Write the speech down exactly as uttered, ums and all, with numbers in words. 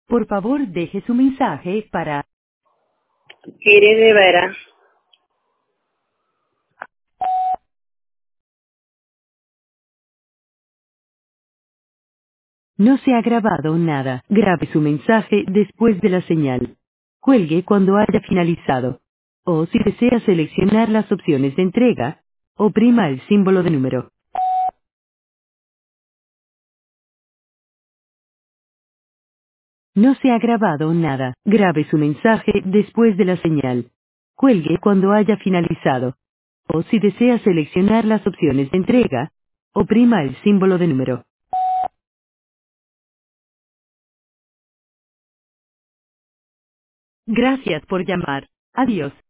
Por favor, deje su mensaje para... Iris Rivera. No se ha grabado nada. Grabe su mensaje después de la señal. Cuelgue cuando haya finalizado. O si desea seleccionar las opciones de entrega, oprima el símbolo de número. No se ha grabado nada. Grabe su mensaje después de la señal. Cuelgue cuando haya finalizado. O si desea seleccionar las opciones de entrega, oprima el símbolo de número. Gracias por llamar. Adiós.